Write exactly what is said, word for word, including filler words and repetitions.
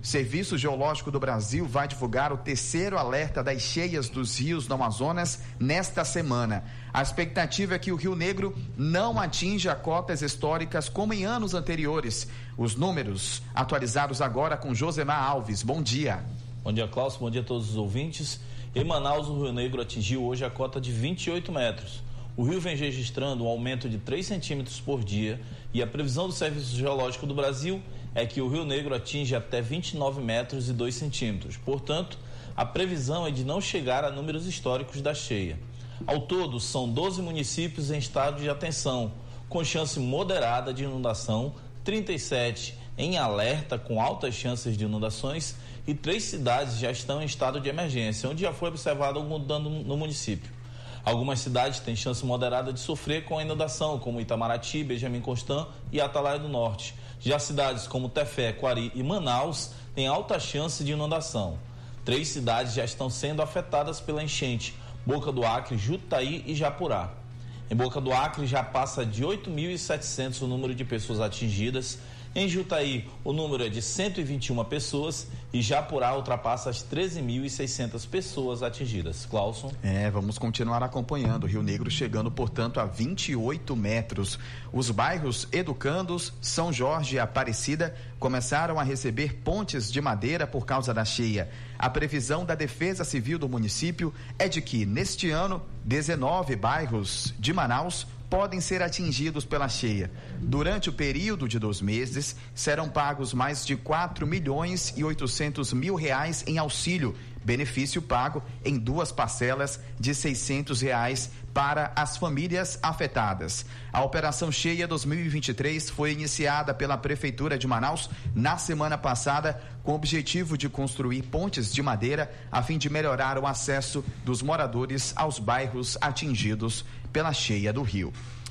Serviço Geológico do Brasil vai divulgar o terceiro alerta das cheias dos rios no Amazonas nesta semana. A expectativa é que o Rio Negro não atinja cotas históricas como em anos anteriores. Os números atualizados agora com Josemar Alves. Bom dia. Bom dia, Cláudio. Bom dia a todos os ouvintes. Em Manaus, o Rio Negro atingiu hoje a cota de vinte e oito metros. O rio vem registrando um aumento de três centímetros por dia e a previsão do Serviço Geológico do Brasil é que o Rio Negro atinja até vinte e nove metros e dois centímetros. Portanto, a previsão é de não chegar a números históricos da cheia. Ao todo, são doze municípios em estado de atenção, com chance moderada de inundação, trinta e sete em alerta com altas chances de inundações e três cidades já estão em estado de emergência, onde já foi observado algum dano no município. Algumas cidades têm chance moderada de sofrer com a inundação, como Itamaraty, Benjamin Constant e Atalaia do Norte. Já cidades como Tefé, Quari e Manaus têm alta chance de inundação. Três cidades já estão sendo afetadas pela enchente: Boca do Acre, Jutaí e Japurá. Em Boca do Acre já passa de oito mil e setecentos o número de pessoas atingidas. Em Jutaí, o número é de cento e vinte e uma pessoas e Japurá ultrapassa as treze mil e seiscentas pessoas atingidas. Clauson? É, vamos continuar acompanhando. O Rio Negro chegando, portanto, a vinte e oito metros. Os bairros Educandos, São Jorge e Aparecida começaram a receber pontes de madeira por causa da cheia. A previsão da Defesa Civil do município é de que, neste ano, dezenove bairros de Manaus podem ser atingidos pela cheia. Durante o período de dois meses, serão pagos mais de quatro milhões e oitocentos mil reais em auxílio, benefício pago em duas parcelas de seiscentos reais para as famílias afetadas. A Operação Cheia dois mil e vinte e três foi iniciada pela Prefeitura de Manaus na semana passada com o objetivo de construir pontes de madeira a fim de melhorar o acesso dos moradores aos bairros atingidos pela cheia do rio.